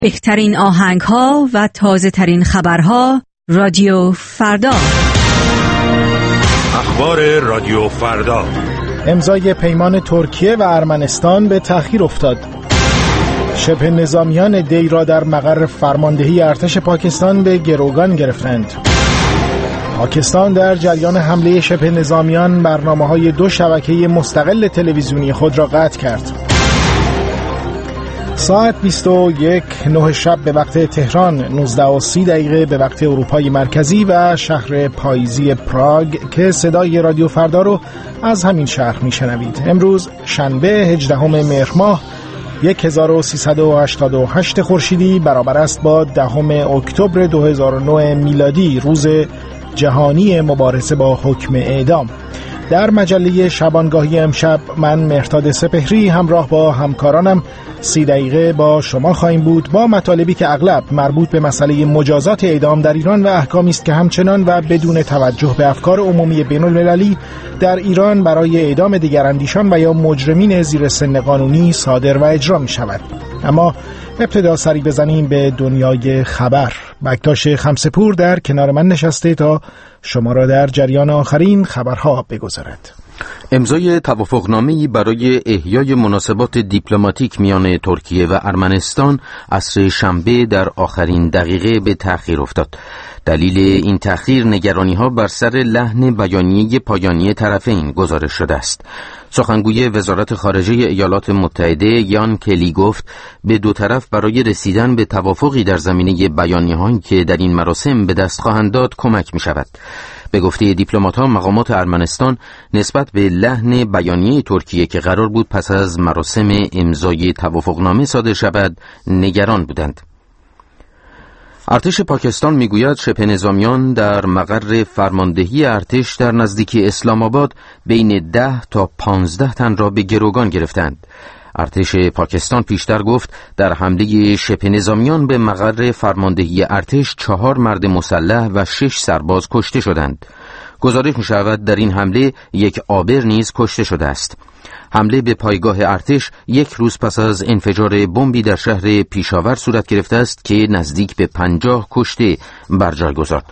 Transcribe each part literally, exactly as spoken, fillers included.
بهترین آهنگ‌ها و تازه‌ترین خبرها رادیو فردا. اخبار رادیو فردا. امضای پیمان ترکیه و ارمنستان به تأخیر افتاد. شبه نظامیان دی را در مقر فرماندهی ارتش پاکستان به گروگان گرفتند. پاکستان در جریان حمله شبه نظامیان برنامه‌های دو شبکه مستقل تلویزیونی خود را قطع کرد. ساعت بیست و یک نه شب به وقت تهران، نوزده و سی دقیقه به وقت اروپای مرکزی و شهر پاییزی پراگ که صدای رادیو فردا رو از همین شهر میشنوید. امروز شنبه هجدهم مهر ماه هزار و سیصد و هشتاد و هشت خورشیدی برابر است با دهم اکتبر دو هزار و نه میلادی، روز جهانی مبارزه با حکم اعدام. در مجله شبانگاهی امشب من مهرداد سپهری همراه با همکارانم سی دقیقه با شما خواهیم بود با مطالبی که اغلب مربوط به مسئله مجازات اعدام در ایران و احکامی است که همچنان و بدون توجه به افکار عمومی بین المللی در ایران برای اعدام دیگراندیشان و یا مجرمین زیر سن قانونی صادر و اجرا می شود. اما ابتدا سری بزنیم به دنیای خبر. بکتاش خمسپور در کنار من نشسته تا شما را در جریان آخرین خبرها بگذارد. امضای توافقنامه‌ای برای احیای مناسبات دیپلماتیک میان ترکیه و ارمنستان عصر شنبه در آخرین دقیقه به تأخیر افتاد. دلیل این تأخیر نگرانی‌ها بر سر لحن بیانیه پایانی طرفین گزارش شده است. سخنگوی وزارت خارجه ایالات متحده یان کلی گفت به دو طرف برای رسیدن به توافقی در زمینه بیانیه‌هایی که در این مراسم به دست خواهند داد کمک می‌شود. به گفته دیپلمات‌ها، مقامات ارمنستان نسبت به لحن بیانیه ترکیه که قرار بود پس از مراسم امضای توافقنامه صادر شود نگران بودند. ارتش پاکستان میگوید شبه نظامیان در مقر فرماندهی ارتش در نزدیکی اسلام آباد بین ده تا پانزده تن را به گروگان گرفتند. ارتش پاکستان پیشتر گفت در حمله شبه نظامیان به مقر فرماندهی ارتش چهار مرد مسلح و شش سرباز کشته شدند. گزارش می شود در این حمله یک آبر نیز کشته شده است. حمله به پایگاه ارتش یک روز پس از انفجار بمبی در شهر پیشاور صورت گرفته است که نزدیک به پنجاه کشته بر جای گذارد.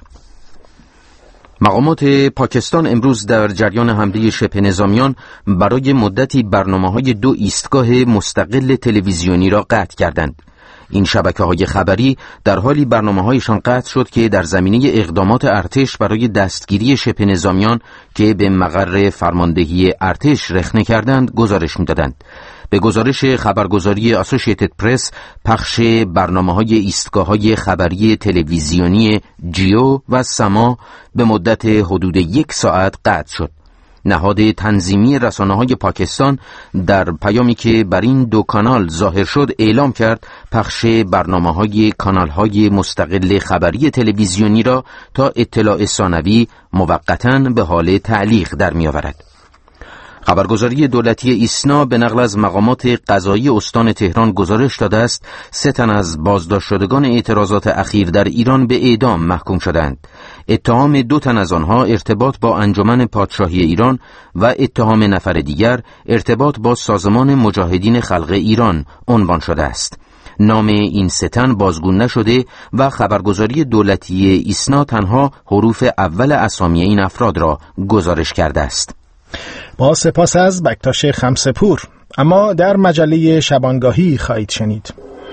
مقامات پاکستان امروز در جریان حمله شبه نظامیان برای مدتی برنامه‌های دو ایستگاه مستقل تلویزیونی را قطع کردند. این شبکه‌های خبری در حالی برنامه‌هایشان قطع شد که در زمینه اقدامات ارتش برای دستگیری شبه نظامیان که به مقر فرماندهی ارتش رخنه کردند گزارش می‌دادند. به گزارش خبرگزاری اسوسییتد پرس، پخش برنامه‌های ایستگاه‌های خبری تلویزیونی جیو و سما به مدت حدود یک ساعت قطع شد. نهاد تنظیمی رسانه‌های پاکستان در پیامی که بر این دو کانال ظاهر شد اعلام کرد پخش برنامه‌های کانال‌های مستقل خبری تلویزیونی را تا اطلاع ثانوی موقتاً به حال تعلیق در می‌آورد. خبرگزاری دولتی ایسنا به نقل از مقامات قضایی استان تهران گزارش داده است سه تن از بازداشت شدگان اعتراضات اخیر در ایران به اعدام محکوم شدند. اتهام دو تن از آنها ارتباط با انجمن پادشاهی ایران و اتهام نفر دیگر ارتباط با سازمان مجاهدین خلق ایران عنوان شده است. نام این سه تن بازگو نشده و خبرگزاری دولتی ایسنا تنها حروف اول اسامی این افراد را گزارش کرده است. با سپاس از بکتاش خمسپور. اما در مجله شبانگاهی خواهید شنید.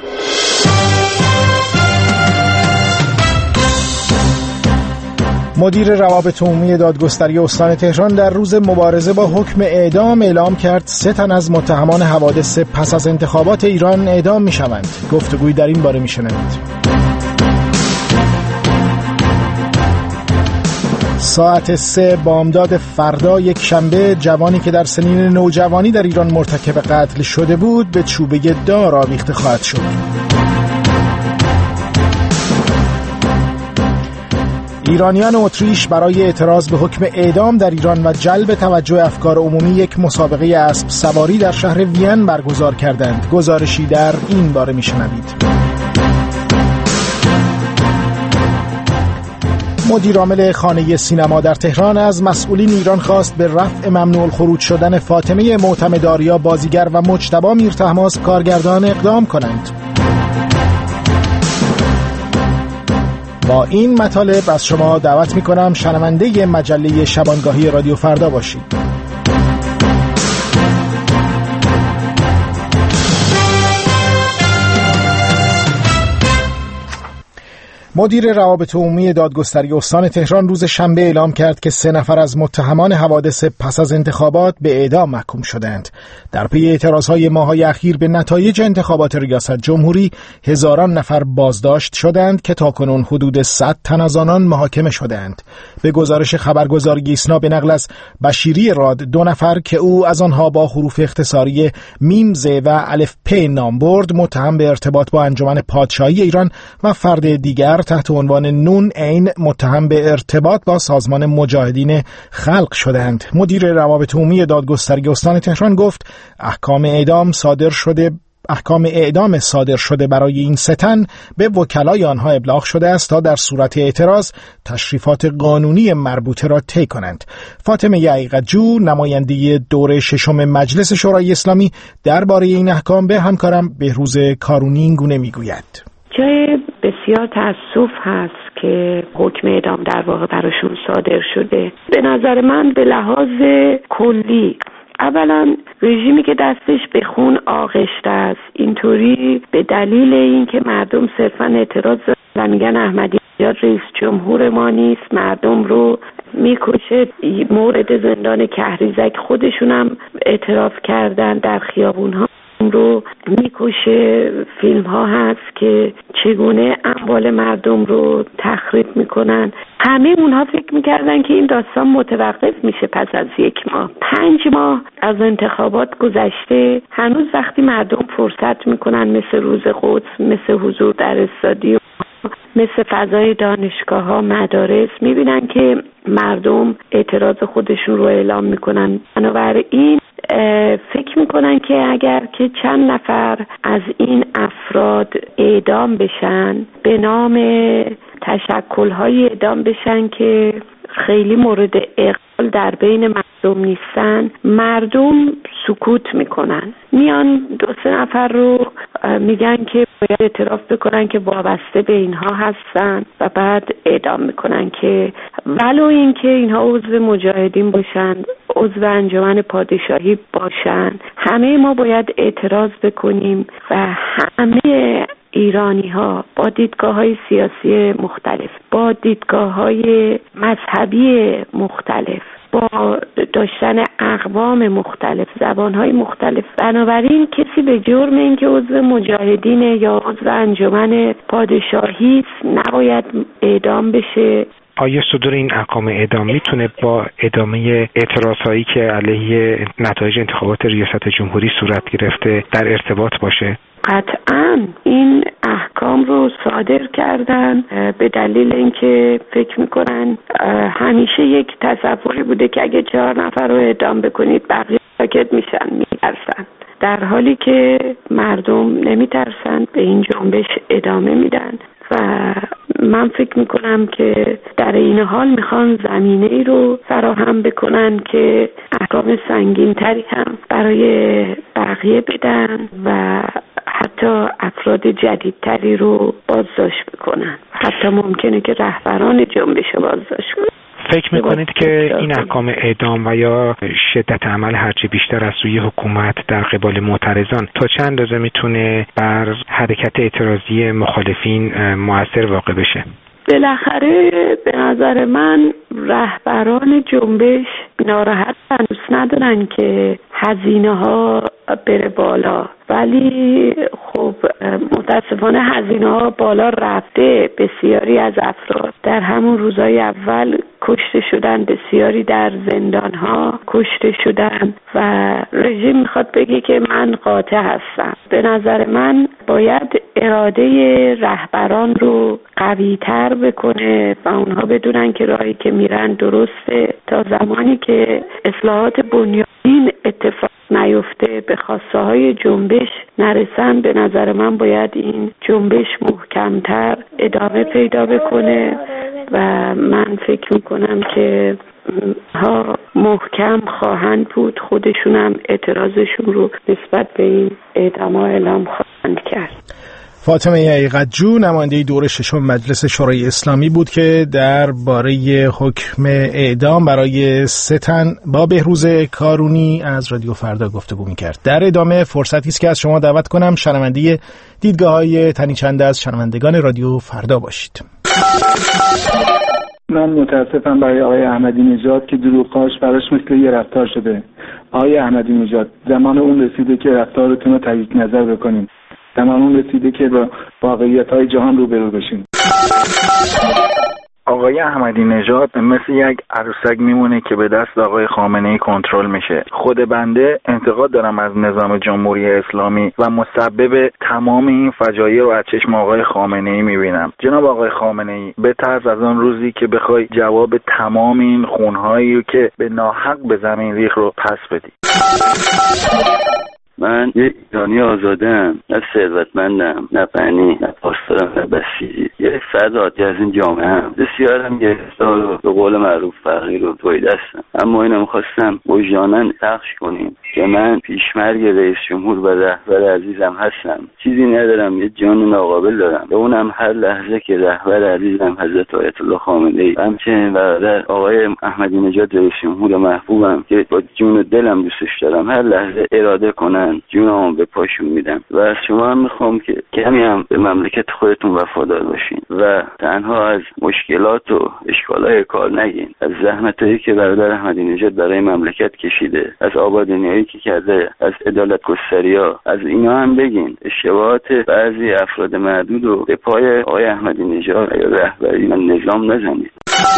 مدیر روابط عمومی دادگستری استان تهران در روز مبارزه با حکم اعدام اعلام کرد سه تن از متهمان حوادث پس از انتخابات ایران اعدام می شوند. گفتگوی در این باره می شنوید. ساعت سه بامداد فردا یک شنبه جوانی که در سنین نوجوانی در ایران مرتکب قتل شده بود به چوبه دار آویخته خواهد شد. ایرانیان اتریش برای اعتراض به حکم اعدام در ایران و جلب توجه افکار عمومی یک مسابقه اسب سواری در شهر وین برگزار کردند. گزارشی در این باره میشنوید. مدیر عامل خانه سینما در تهران از مسئولین ایران خواست به رفع ممنوع الخروج شدن فاطمه معتمدآریا بازیگر و مجتبی میرطهماسب کارگردان اقدام کنند. با این مطالب از شما دعوت میکنم شنونده مجله شبانگاهی رادیو فردا باشید. مدیر روابط عمومی دادگستری استان تهران روز شنبه اعلام کرد که سه نفر از متهمان حوادث پس از انتخابات به اعدام محکوم شدند. در پی اعتراضهای ماه‌های اخیر به نتایج انتخابات ریاست جمهوری، هزاران نفر بازداشت شدند که تاکنون حدود صد تن از آنان محاکمه شدند. به گزارش خبرگزاری ایسنا به نقل از بشیری راد، دو نفر که او از آنها با حروف اختصاری میم ز و الف پ نام برد، متهم به ارتباط با انجمن پادشاهی ایران و فرد دیگر تحت عنوان نون عین متهم به ارتباط با سازمان مجاهدین خلق شدند. مدیر روابط عمومی دادگستری استان تهران گفت احکام اعدام صادر شده احکام اعدام صادر شده برای این سه تن به وکلای آنها ابلاغ شده است تا در صورت اعتراض تشریفات قانونی مربوطه را طی کنند. فاطمه یعقوب‌جو، نماینده دوره ششم مجلس شورای اسلامی، درباره این احکام به همکارم بهروز کارونی این گونه میگوید: جای بسیار تأسف هست که حکم اعدام در واقع براشون صادر شده. به نظر من به لحاظ کلی، اولا رژیمی که دستش به خون آغشته است، اینطوری به دلیل اینکه مردم صرفا اعتراض و میگن احمدی نژاد رئیس جمهور ما نیست، مردم رو میکشه. مورد زندان کهریزک خودشونم اعتراف کردن، در خیابون ها رو میکشه. فیلم ها هست که چگونه اموال مردم رو تخریب میکنن. همه اونها فکر میکردن که این داستان متوقف میشه پس از یک ماه. پنج ماه از انتخابات گذشته، هنوز وقتی مردم فرصت میکنن مثل روز قدس، مثل حضور در استادیوم، مثل فضای دانشگاه ها، مدارس، میبینن که مردم اعتراض خودشون رو اعلام میکنن. بنابراین فکر میکنن که اگر که چند نفر از این افراد اعدام بشن، به نام تشکل‌های اعدام بشن که خیلی مورد اقبال در بین مردم نیستن، مردم سکوت میکنن. میان دو سه نفر رو میگن که باید اعتراف بکنن که وابسته به اینها هستن و بعد اعدام میکنن که ولو اینکه اینها عضو مجاهدین باشن، عضو انجمن پادشاهی باشن، همه ما باید اعتراض بکنیم و همه ایرانی ها با دیدگاه های سیاسی مختلف، با دیدگاه های مذهبی مختلف، با داشتن اقوام مختلف، زبان های مختلف، بنابراین کسی به جرم اینکه عضو مجاهدین یا عضو انجمن پادشاهی نباید اعدام بشه. آیا صدور این احکام اعدام میتونه با ادامه اعتراضهایی که علیه نتایج انتخابات ریاست جمهوری صورت گرفته در ارتباط باشه؟ قطعاً این احکام رو صادر کردن به دلیل اینکه فکر میکنن همیشه یک تصوری بوده که اگه چهار نفر رو اعدام بکنید بقیه ساکت میشن، میترسن، در حالی که مردم نمیترسن، به این جنبش ادامه میدن و من فکر میکنم که در این حال میخوان زمینه ای رو فراهم بکنن که احکام سنگین تری هم برای بقیه بدن و حتی افراد جدیدتری رو بازداشت بکنن، حتی ممکنه که رهبران جنبش رو بازداشت کنن. فکر میکنید که این احکام اعدام و یا شدت عمل هرچی بیشتر از سوی حکومت در قبال معترضان تا چند اندازه میتونه بر حرکت اعتراضی مخالفین مؤثر واقع بشه؟ بالاخره به نظر من رهبران جنبش ناراحت هنوز ندارن که هزینه ها بره بالا، ولی خب متاسفانه هزینه ها بالا رفته. بسیاری از افراد در همون روزهای اول کشته شدن، بسیاری در زندان ها کشته شدن و رژیم میخواد بگه که من قاطع هستم. به نظر من باید اراده رهبران رو قوی تر بکنه و اونها بدونن که راهی که میرن درسته. تا زمانی که اصلاحات بنیادین اتفاق نیفته، به خواسته های جنبش نرسن، به نظر من باید این جنبش محکمتر ادامه پیدا بکنه و من فکر میکنم که ها محکم خواهند بود، خودشونم اعتراضشون رو نسبت به این اعدام ها اعلام خواهند کرد. فاطمه یعقوب‌جو نماینده دور ششم مجلس شورای اسلامی بود که درباره حکم اعدام برای سه تن با بهروز کارونی از رادیو فردا گفتگو می‌کرد. در ادامه فرصتی است که از شما دعوت کنم شنونده دیدگاه‌های تنی چند از شنوندگان رادیو فردا باشید. من متاسفم برای آقای احمدی نژاد که دروغ‌هاش براش مثل یه رفتار شده. آقای احمدی نژاد زمان اون رسیده که رفتارتون رو تجدید نظر بکنیم. زمان اون رسیده که با واقعیت‌های جهان روبرو بشیم. آقای احمدی نژاد مثل یک عروسک میمونه که به دست آقای خامنه‌ای کنترل میشه. خود بنده انتقاد دارم از نظام جمهوری اسلامی و مسبب تمام این فجایع رو از چشم آقای خامنه‌ای میبینم. جناب آقای خامنه‌ای به طرز از آن روزی که بخوای جواب تمام این خونهایی که به ناحق به زمین ریخ رو پس بدی. من یک ایرانی آزادم، نه ثروتمندم، نه غنی، نه پاسدارم، نه بسیجی. یک فرد عادی از این جامعه هم. بسیارم گرفتار و به قول معروف فقیر و تویده هستم. اما اینو میخواستم وجداناً پخش کنیم که من پیشمرگ رئیس جمهور و رهبر عزیزم هستم. چیزی ندارم، یه جان ناقابل دارم. به اونم هر لحظه که رهبر عزیزم حضرت آیت الله خامنه‌ای، همچنین برادر آقای احمدی نژاد رئیس جمهور محبوبم که با جون و دلم دوستش دارم، هر لحظه اراده کنن جونمو به پاشون میدم. و از شما هم میخوام که کمی هم به مملکت خودتون وفادار باشین و تنها از مشکلات و اشکالای کار نگین، از زحمتایی که برادر احمدی نژاد برای مملکت کشیده، از آبادانیایی که کرده، از عدالت گستریا، از اینا هم بگین. اشتباهات بعضی افراد معدود رو به پای آقای احمدی نژاد یا رهبری نظام نزنید.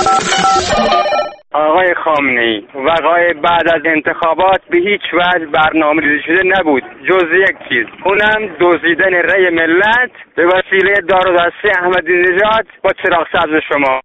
آقای خامنه‌ای وقایع بعد از انتخابات به هیچ وجه برنامه‌ریزی شده نبود جز یک چیز، اونم دزدیدن رأی ملت به وسیله دار و دسته احمدی نژاد با چراغ سبز شما.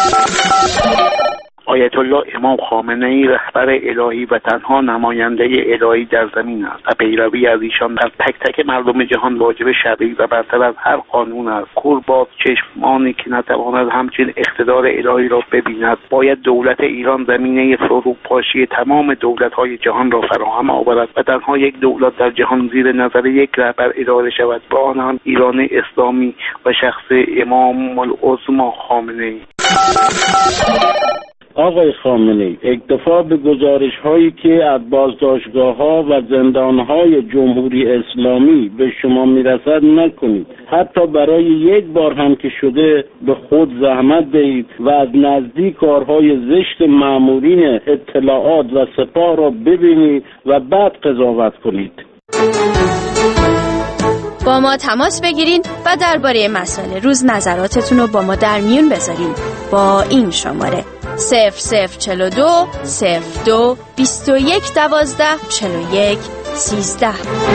آیت الله امام خامنه‌ای رهبر الهی و تنها نماینده الهی در زمین است و پیروی از ایشان در تک تک مردم جهان واجب شرعی و برتر از هر قانون است. کور باز چشمانی که نتواند همچین اقتدار الهی را ببیند. باید دولت ایران زمینه فروپاشی تمام دولت‌های جهان را فراهم آورد و تنها یک دولت در جهان زیر نظر یک رهبر اداره شود، با آن هم ایران اسلامی و شخص امام العظما خامنه‌ای. آقای خامنه‌ای، اکتفا به گزارش‌هایی که از بازداشتگاه‌ها و زندان‌های جمهوری اسلامی به شما میرسد نکنید. حتی برای یک بار هم که شده به خود زحمت دهید و از نزدیک کارهای زشت مامورین اطلاعات و سپاه را ببینید و بعد قضاوت کنید. با ما تماس بگیرین و درباره مسائل روز نظراتتون رو با ما در میون بذارین با این شماره صفر صفر چهل و دو صفر دو بیست و یک دوازده چهل و یک سیزده.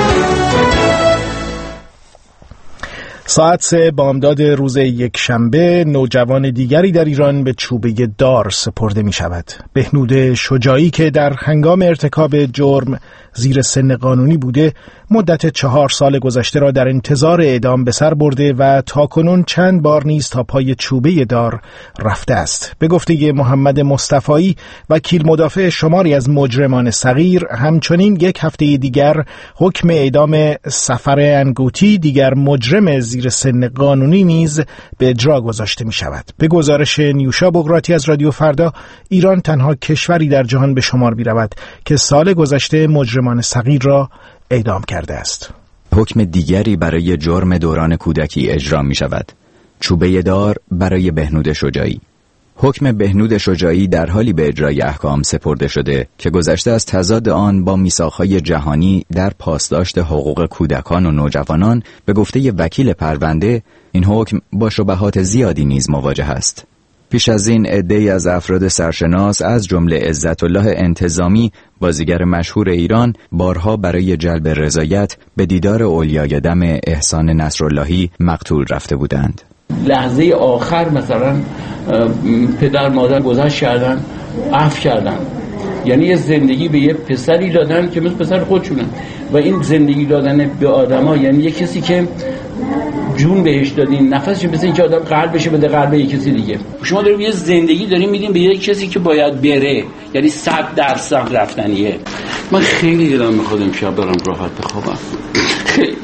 ساعت سه بامداد روز یک شنبه نوجوان دیگری در ایران به چوبه دار سپرده می شود. بهنود شجاعی که در هنگام ارتکاب جرم زیر سن قانونی بوده مدت چهار سال گذشته را در انتظار اعدام به سر برده و تاکنون چند بار نیز تا پای چوبه دار رفته است. به گفته محمد مصطفایی وکیل مدافع شماری از مجرمان صغیر، همچنین یک هفته دیگر حکم اعدام سفر انگوتی دیگر مجرم زیر سن قانونی نیز به اجرا گذاشته می شود. به گزارش نیوشا بغراتی از رادیو فردا، ایران تنها کشوری در جهان به شمار می رود که سال گذشته مجرمان صغیر را اعدام کرده است. حکم دیگری برای جرم دوران کودکی اجرا می شود. چوبه دار برای بهنود شجاعی. حکم بهنود شجاعی در حالی به اجرای احکام سپرده شده که گذشته از تضاد آن با میثاق‌های جهانی در پاسداشت حقوق کودکان و نوجوانان، به گفته وکیل پرونده این حکم با شبهات زیادی نیز مواجه است. پیش از این عده‌ای از افراد سرشناس از جمله عزت الله انتظامی، بازیگر مشهور ایران، بارها برای جلب رضایت به دیدار اولیای دم احسان نصراللهی مقتول رفته بودند. لحظه آخر مثلا پدر مادر گذشت کردن، عفو کردن، یعنی یه زندگی به یه پسری دادن که مثل پسر خودشونن و این زندگی دادن به آدما یعنی یه کسی که جون بهش دادین، نفسش مثل اینکه آدم قلبش بده قلب یه کسی دیگه. شما داریم یه زندگی داریم میدیم به یه کسی که باید بره، یعنی صد درصد رفتنیه. من خیلی دلم میخواد امشب برم راحت بخوابم. خیلی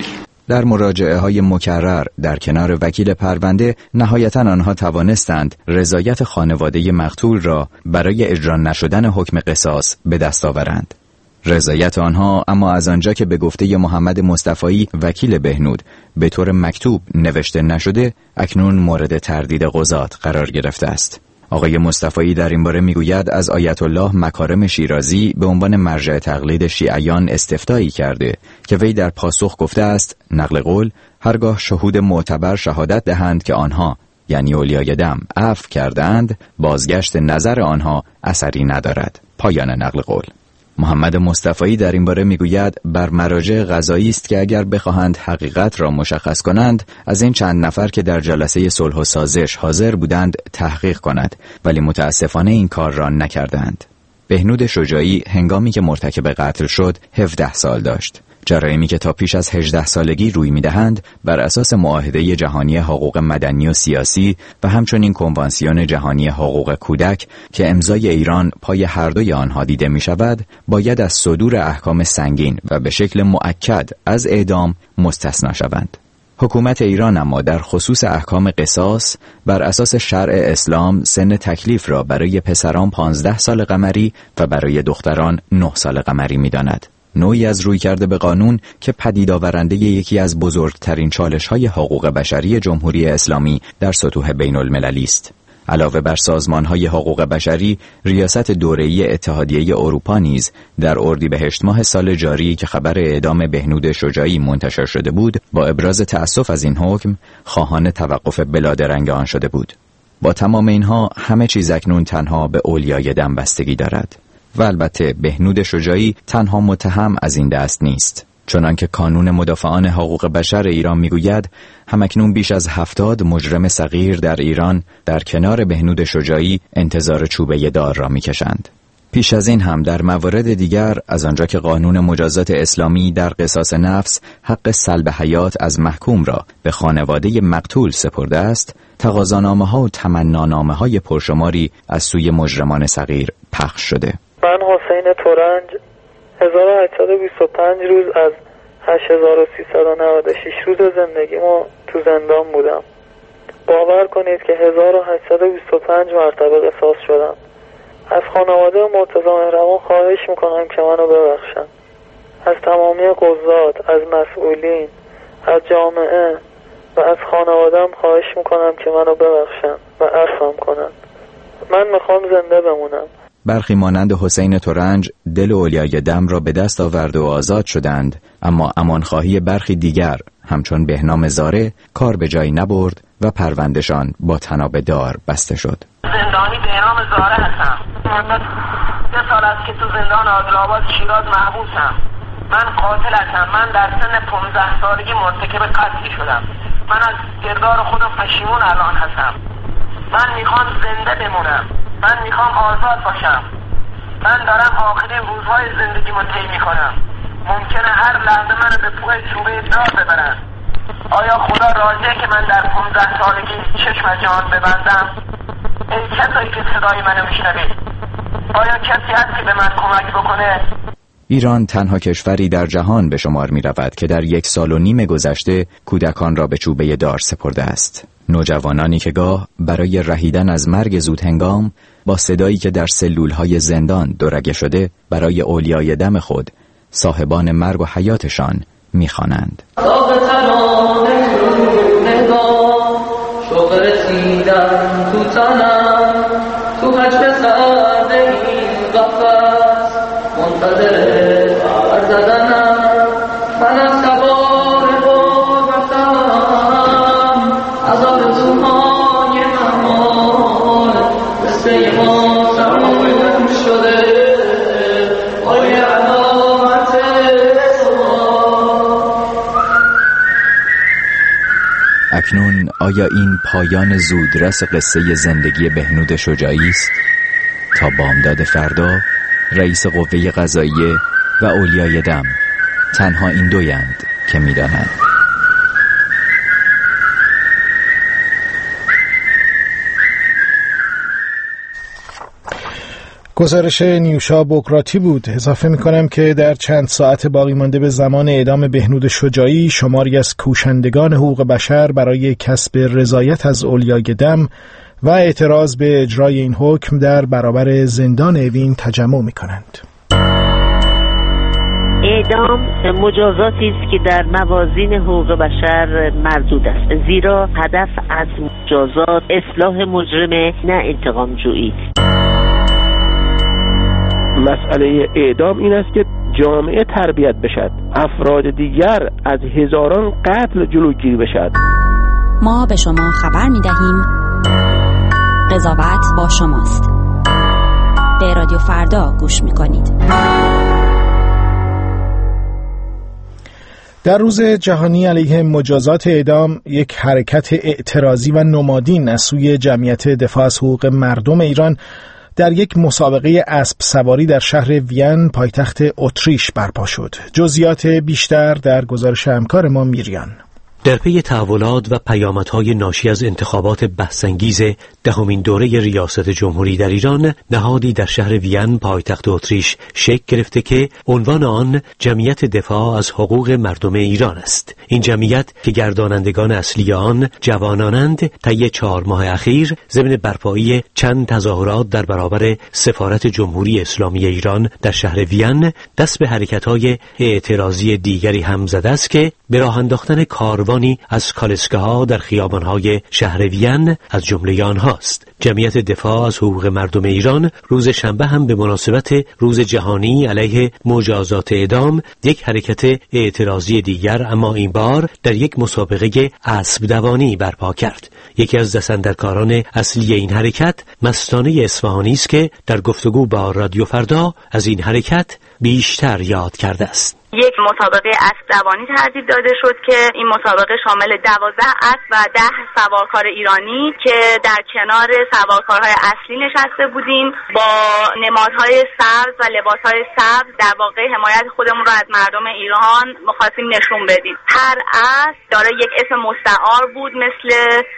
در مراجعه های مکرر در کنار وکیل پرونده نهایتاً آنها توانستند رضایت خانواده مقتول را برای اجرا نشدن حکم قصاص به دست آورند. رضایت آنها اما از آنجا که به گفته محمد مصطفایی وکیل بهنود به طور مکتوب نوشته نشده، اکنون مورد تردید قضات قرار گرفته است. آقای مصطفایی در این باره میگوید از آیت الله مکارم شیرازی به عنوان مرجع تقلید شیعیان استفتایی کرده که وی در پاسخ گفته است نقل قول هرگاه شهود معتبر شهادت دهند که آنها یعنی اولیای دم عفو کردند، بازگشت نظر آنها اثری ندارد. پایان نقل قول. محمد مصطفایی در این باره میگوید بر مراجع قضایی است که اگر بخواهند حقیقت را مشخص کنند از این چند نفر که در جلسه صلح و سازش حاضر بودند تحقیق کند، ولی متاسفانه این کار را نکردند. بهنود شجاعی هنگامی که مرتکب قتل شد هفده سال داشت. جرایمی که تا پیش از هجده سالگی روی می‌دهند بر اساس معاهده جهانی حقوق مدنی و سیاسی و همچنین کنوانسیون جهانی حقوق کودک که امضای ایران پای هر دوی آنها دیده می‌شود، باید از صدور احکام سنگین و به شکل مؤکد از اعدام مستثنا شوند. حکومت ایران اما در خصوص احکام قصاص بر اساس شرع اسلام سن تکلیف را برای پسران پانزده سال قمری و برای دختران نه سال قمری می‌داند. نوعی از روی کرده به قانون که پدید آورنده یکی از بزرگترین چالش‌های حقوق بشری جمهوری اسلامی در سطوح بین المللی است. علاوه بر سازمان‌های حقوق بشری، ریاست دوره‌ای اتحادیه اروپا نیز در اردیبهشت ماه سال جاری که خبر اعدام بهنود شجاعی منتشر شده بود، با ابراز تأسف از این حکم خواهان توقف بلادرنگ آن شده بود. با تمام اینها همه چیز اکنون تنها به اولیای دم بستگی دارد. و البته بهنود شجاعی تنها متهم از این دست نیست، چنانکه کانون مدافعان حقوق بشر ایران میگوید همکنون بیش از هفتاد مجرم صغیر در ایران در کنار بهنود شجاعی انتظار چوبه دار را میکشند. پیش از این هم در موارد دیگر از آنجا که قانون مجازات اسلامی در قصاص نفس حق سلب حیات از محکوم را به خانواده مقتول سپرده است، تقاضانامه‌ها و تمنانامه‌های پرشماری از سوی مجرمان صغیر پخش شده. من حسین ترنج هزار و هشتصد و بیست و پنج روز از هشت هزار و سیصد و نود و شش روز زندگیمو تو زندان بودم. باور کنید که هزار و هشتصد و بیست و پنج مرتبه قصاص شدم. از خانواده مرتضی مهربان خواهش میکنم که منو ببخشن. از تمامی قضات، از مسئولین، از جامعه و از خانواده‌ام خواهش میکنم که منو ببخشن و عفوم کنن. من میخوام زنده بمونم. برخی مانند حسین ترنج دل اولیای دم را به دست آورد و آزاد شدند، اما امانخواهی برخی دیگر همچون بهنام زاره کار به جایی نبرد و پروندهشان با طناب دار بسته شد. زندانی بهنام زاره هستم. من سه سال است که تو زندان عادل‌آباد شیراز محبوسم. من قاتل هستم. من در سن پانزده سالگی مرتکب قتلی شدم. من از کردار خودم پشیمون الان هستم. من میخوام زنده بمونم. من میخوام آزاد باشم. من دارم آخرین روزهای زندگیمو طی میکنم. ممکنه هر لحظه منو به پوه چوبه دار ببرن. آیا خدا راضیه که من در پانزده سالگی چشم از جهان ببندم؟ ای کسایی که صدای منو میشنوید، آیا کسی هست که به من کمک بکنه؟ ایران تنها کشوری در جهان به شمار می رود که در یک سال و نیم گذشته کودکان را به چوبه دار سپرده است. نوجوانانی که گاه برای رهیدن از مرگ زود هنگام با صدایی که در سلولهای زندان دورگه شده برای اولیای دم خود صاحبان مرگ و حیاتشان می خوانند. اکنون آیا این پایان زودرس قصه زندگی بهنود شجاعی است؟ تا بامداد فردا رئیس قوه قضاییه و اولیای دم تنها این دویند که می‌دانند. گزارش نیوشا بوکراتی بود. اضافه میکنم که در چند ساعت باقی مانده به زمان اعدام بهنود شجاعی، شماری از کوشندگان حقوق بشر برای کسب رضایت از اولیای دم و اعتراض به اجرای این حکم در برابر زندان اوین تجمع میکنند. اعدام مجازاتی است که در موازین حقوق بشر مردود است، زیرا هدف از مجازات اصلاح مجرم، نه انتقام جویی. مسئله اعدام این است که جامعه تربیت بشد، افراد دیگر از هزاران قتل جلوگیری بشد. ما به شما خبر می دهیم قضاوت با شماست. به رادیو فردا گوش می کنید. در روز جهانی علیه مجازات اعدام، یک حرکت اعتراضی و نمادین از سوی جمعیت دفاع از حقوق مردم ایران در یک مسابقه اسب سواری در شهر وین پایتخت اتریش برپا شد. جزئیات بیشتر در گزارش همکار ما میریان. در پی تحولات و پیامدهای ناشی از انتخابات بحث‌انگیز دهمین دوره ریاست جمهوری در ایران، نهادی در شهر وین پایتخت اتریش شکل گرفته که عنوان آن جمعیت دفاع از حقوق مردم ایران است. این جمعیت که گردانندگان اصلی آن جوانانند، طی چهار ماه اخیر ضمن برپایی چند تظاهرات در برابر سفارت جمهوری اسلامی ایران در شهر وین دست به حرکت‌های اعتراضی دیگری هم زده است که به راه انداختن کاروانی از کالسکه‌ها در خیابان‌های شهر وین از جمله آنهاست. جمعیت دفاع از حقوق مردم ایران روز شنبه هم به مناسبت روز جهانی علیه مجازات اعدام یک حرکت اعتراضی دیگر، اما این بار در یک مسابقه اسب دوانی برپا کرد. یکی از دستاندرکاران اصلی این حرکت مستانه اصفهانی است که در گفتگو با رادیو فردا از این حرکت بیشتر یاد کرده است. یک مسابقه اسب دوانی ترتیب داده شد که این مسابقه شامل دوازده اسب و ده سوارکار ایرانی که در کنار سوارکارهای اصلی نشسته بودیم با نمادهای سبز و لباسهای سبز، در واقع حمایت خودمون رو از مردم ایران می‌خواستیم نشون بدیم. هر اسب داره یک اسم مستعار بود، مثل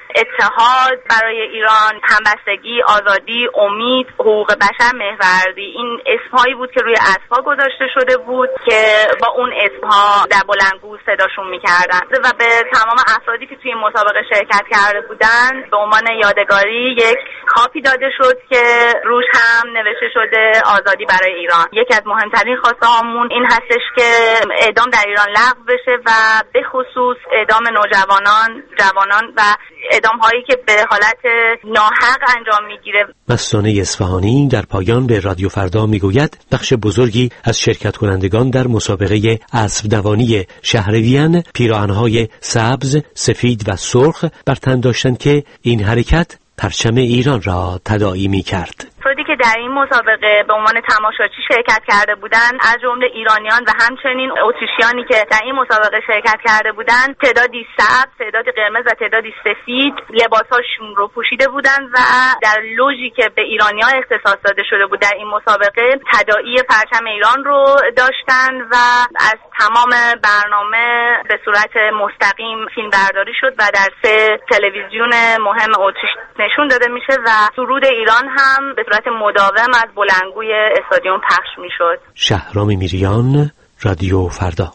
اتحاد برای ایران، همبستگی، آزادی، امید، حقوق بشر، محوردی. این اسمهایی بود که روی اسب‌ها گذاشته شده بود که با اون اسمها در بلندگو صداشون میکردن و به تمام افرادی که توی این مسابقه شرکت کرده بودن به عنوان یادگاری یک کاپی داده شد که روش هم نوشته شده آزادی برای ایران. یکی از مهمترین خواسته هامون این هستش که اعدام در ایران لغو بشه و به خصوص اعدام نوجوانان، جوانان و اعدام هایی که به حالت ناحق انجام میگیره. مستانه اصفهانی در پایان به رادیو فردا میگوید بخش بزرگی از شرکت کنندگان در مسابقه اسب دوانی شهر وین پیراهن‌های سبز، سفید و سرخ بر تن داشتند که این حرکت پرچم ایران را تداعی می‌کرد. افرادی که در این مسابقه به عنوان تماشاچی شرکت کرده بودند، از جمله ایرانیان و همچنین اتریشیانی که در این مسابقه شرکت کرده بودند، تعدادی سبز، تعدادی قرمز و تعدادی سفید لباساشون رو پوشیده بودند و در لوژی که به ایرانی‌ها اختصاص داده شده بود در این مسابقه تداعی پرچم ایران رو داشتند و از تمام برنامه به صورت مستقیم فیلم برداری شد و در سه تلویزیون مهم اتریش نشون داده میشه و سرود ایران هم به صورت مداوم از بلندگوی استادیوم پخش میشد. شهرام میریان، رادیو فردا.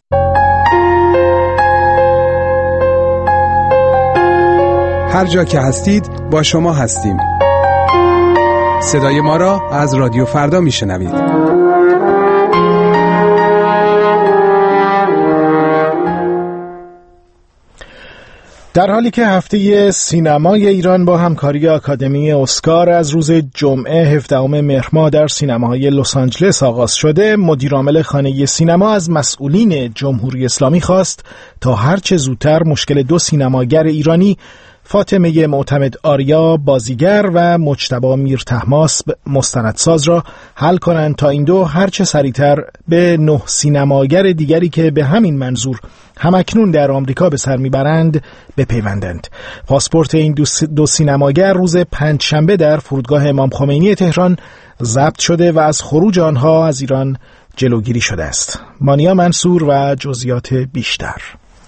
هر جا که هستید با شما هستیم. صدای ما را از رادیو فردا میشنوید. در حالی که هفته سینمای ایران با همکاری آکادمی اسکار از روز جمعه هفدهم مهر ماه در سینماهای لس آنجلس آغاز شده، مدیرعامل خانه سینما از مسئولین جمهوری اسلامی خواست تا هرچه زودتر مشکل دو سینماگر ایرانی، فاطمه معتمد آریا بازیگر و مجتبی میر طهماسب مستندساز را حل کنند تا این دو هرچه سریعتر به نه سینماگر دیگری که به همین منظور همکنون در آمریکا به سر میبرند بپیوندند. پاسپورت این دو, دو سینماگر روز پنجشنبه در فرودگاه امام خمینی تهران ضبط شده و از خروج آنها از ایران جلوگیری شده است. مانیا منصور و جزئیات بیشتر.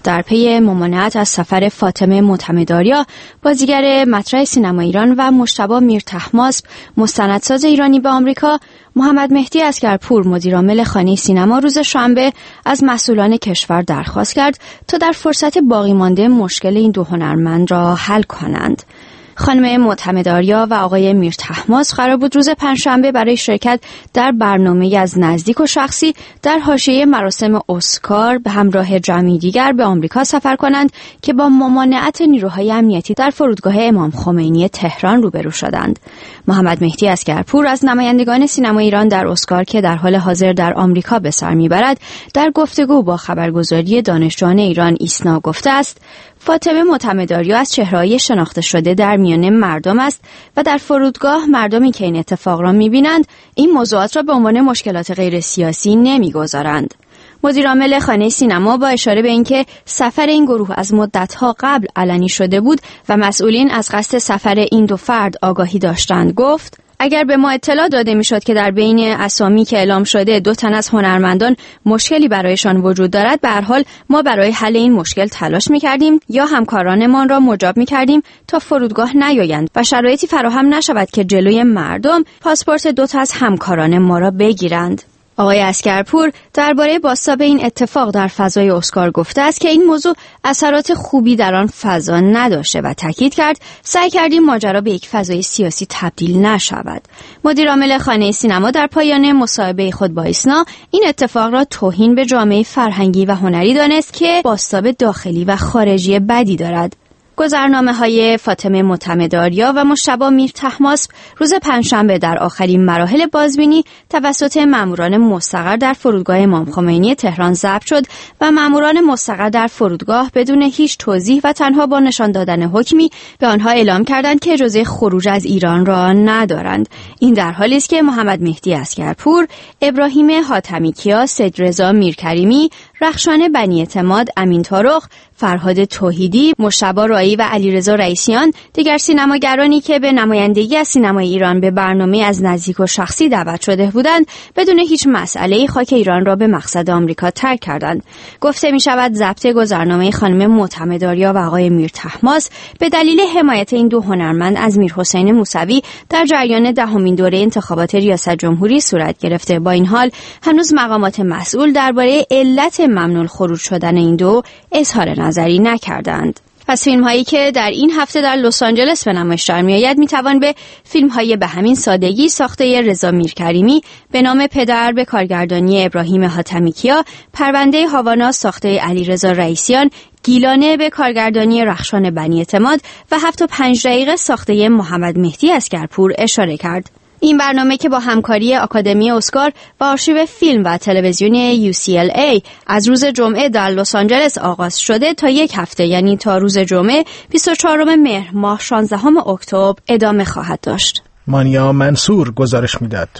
در پی ممانعت از سفر فاطمه معتمدآریا، بازیگر مطرح سینما ایران و مجتبی میرطهماسب، مستندساز ایرانی به آمریکا، محمد مهدی اسگرپور مدیرعامل خانه سینما روز شنبه از مسئولان کشور درخواست کرد تا در فرصت باقی مانده مشکل این دو هنرمند را حل کنند. خانم معتمدآریا و آقای میرطهماسب قرار بود روز پنجشنبه برای شرکت در برنامه‌ای از نزدیک و شخصی در حاشیه مراسم اسکار به همراه جمعی دیگر به آمریکا سفر کنند که با ممانعت نیروهای امنیتی در فرودگاه امام خمینی تهران روبرو شدند. محمد مهدی اسگرپور از نمایندگان سینما ایران در اسکار که در حال حاضر در آمریکا به سر میبرد، در گفتگو با خبرگزاری دانشجویان ایران ایسنا گفته است: فاطمه معتمدآریا از چهره‌های شناخته شده در میان مردم است و در فرودگاه مردمی که این اتفاق را می‌بینند این موضوعات را به عنوان مشکلات غیر سیاسی نمی‌گذارند. مدیرعامل خانه سینما با اشاره به اینکه سفر این گروه از مدت‌ها قبل علنی شده بود و مسئولین از قصد سفر این دو فرد آگاهی داشتند گفت: اگر به ما اطلاع داده میشد که در بین اسامی که اعلام شده دو تن از هنرمندان مشکلی برایشان وجود دارد، به هر حال ما برای حل این مشکل تلاش میکردیم یا همکارانمان را مجاب میکردیم تا فرودگاه نیایند و شرایطی فراهم نشود که جلوی مردم پاسپورت دو تا از همکاران ما را بگیرند. آقای اسگرپور درباره بازتاب این اتفاق در فضای اسکار گفته است که این موضوع اثرات خوبی در آن فضا نداشته و تاکید کرد سعی کردیم ماجرا به یک فضای سیاسی تبدیل نشود. مدیرعامل خانه سینما در پایان مصاحبه خود با ایسنا این اتفاق را توهین به جامعه فرهنگی و هنری دانست که بازتاب داخلی و خارجی بدی دارد. گذرنامه‌های فاطمه معتمدآریا و مجتبی میرطهماسب روز پنجشنبه در آخرین مراحل بازبینی توسط ماموران مستقر در فرودگاه امام خمینی تهران ضبط شد و ماموران مستقر در فرودگاه بدون هیچ توضیح و تنها با نشان دادن حکمی به آنها اعلام کردند که اجازه خروج از ایران را ندارند. این در حالی است که محمد مهدی اسگرپور، ابراهیم حاتمیکیا، سیدرضا میرکریمی، رخشان بنی اعتماد، امین طارق، فرهاد توحیدی، مجتبی رایی و علیرضا رئیسیان دیگر سینماگرانی که به نمایندگی از سینمای ایران به برنامه از نزدیک و شخصی دعوت شده بودند بدون هیچ مسئله‌ای خاک ایران را به مقصد آمریکا ترک کردند. گفته می شود ضبط گذرنامه خانم معتمدآریا و آقای میرطهماسب به دلیل حمایت این دو هنرمند از میرحسین موسوی در جریان دهمین دوره انتخابات ریاست جمهوری صورت گرفته. با این حال هنوز مقامات مسئول درباره علت ممنوع خروج شدن این دو اظهار نظری نکردند. از فیلم هایی که در این هفته در لس آنجلس به نمایش در میآید میتوان به فیلم های به همین سادگی ساخته رضا میرکریمی، به نام پدر به کارگردانی ابراهیم حاتمیکیا، پرونده هاوانا ساخته علیرضا رئیسیان، گیلانه به کارگردانی رخشان بنی اعتماد و هفت و پنج دقیقه ساخته محمد مهدی اسگرپور اشاره کرد. این برنامه که با همکاری آکادمی اسکار و آرشیو فیلم و تلویزیون یو سی ال ای از روز جمعه در لس آنجلس آغاز شده تا یک هفته، یعنی تا روز جمعه بیست و چهارم مهر ماه شانزدهم اکتبر ادامه خواهد داشت. مانیا منصور گزارش میداد.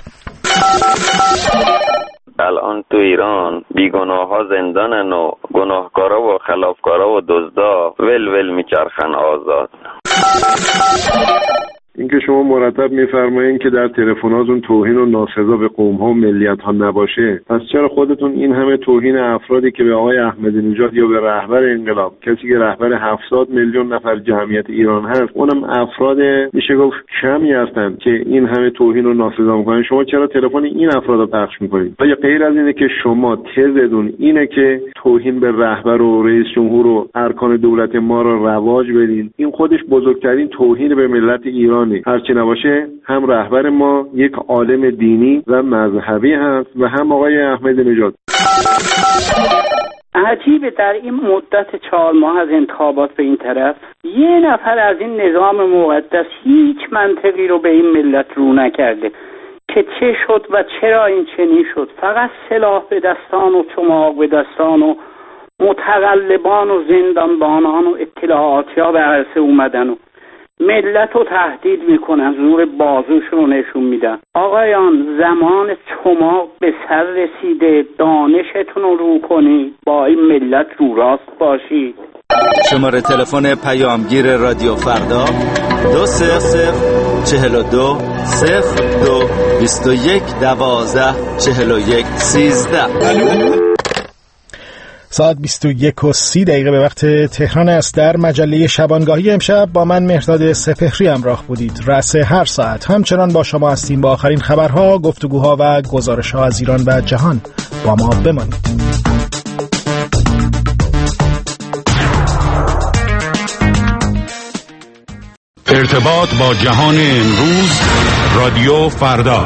الان تو ایران بیگناه ها زندانن و گناهکارا و خلافکارا و دزدا ول ول میچرخن آزاد. اینکه شما مرتب میفرمایید که در تلفناتون توهین و ناسزا به قوم‌ها و ملیت‌ها نباشه، پس چرا خودتون این همه توهین افرادی که به آقای احمدی نژاد یا به رهبر انقلاب، کسی که رهبر هفتاد میلیون نفر جمعیت ایران هست، اونم افراد میشه گفت کمی هستن که این همه توهین و ناسزا میکنن، شما چرا تلفن این افراد رو پخش میکنید؟ یا غیر از اینه که شما تزدون اینه که توهین به رهبر و رئیس جمهور و ارکان دولت ما رو رواج بدین؟ این خودش بزرگترین توهین به ملت ایران. هرچی نباشه هم رهبر ما یک عالم دینی و مذهبی هست و هم آقای احمدی نژاد. عجیبه در این مدت چهار ماه از انتخابات به این طرف یه نفر از این نظام مقدس هیچ منطقی رو به این ملت رو نکرده که چه شد و چرا این چنین شد. فقط سلاح به دستان و چماق به دستان و متغلبان و زندانبانان و اطلاعاتی ها به عرصه اومدن و ملت رو تهدید میکنن، زور بازوشون رو نشون میدن. آقایان زمان چماق به سر رسیده، دانشتون رو رو کنید، با این ملت رو راست باشید. شماره تلفن پیامگیر رادیو فردا دو صفر صفر چهل و دو صفر دو بیست و یک دوازده چهل و یک سیزده. ساعت بیست و یک و سی دقیقه به وقت تهران است. در مجله شبانگاهی امشب با من مهرداد سپهری همراه بودید. رأس هر ساعت همچنان با شما هستیم با آخرین خبرها، گفتگوها و گزارش‌ها از ایران و جهان. با ما بمانید. ارتباط با جهان امروز، رادیو فردا.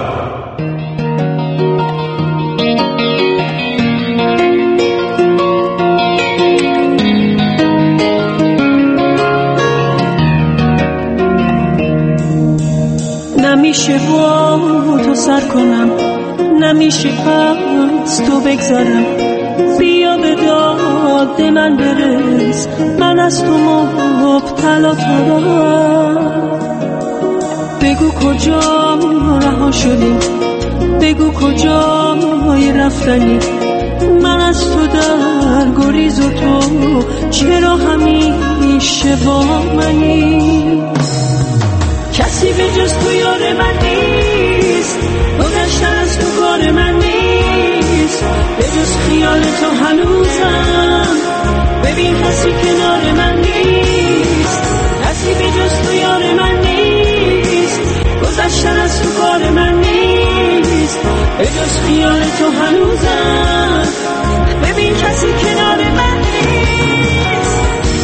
نمیشه با تو سر کنم، نمیشه از تو بگذارم، بیا به داد من برس، من از تو مبتلا ترم. بگو کجا رها شدی، بگو کجا رفتنی، من از تو در گریز و تو چرا همیشه با منی. کسی به جز تو یار من نیست، گذشتن از تو کار من نیست، به جز خیال تو هنوزم، ببین کسی کنار من نیست. کسی به جز تو یار من نیست، گذشتن از تو کار من نیست، به جز خیال تو هنوزم، ببین کسی کنار من نیست.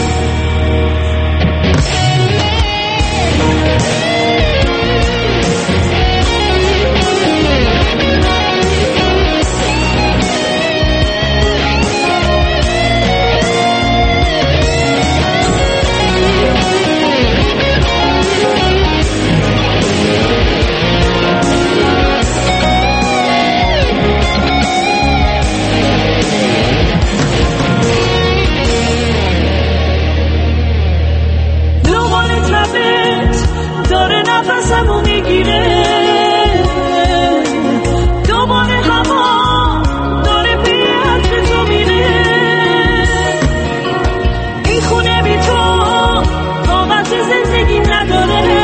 نفسمو میگیره، دوباره هوا داره به عطر تو میره. این خونه بی تو طاقت زندگی نداره،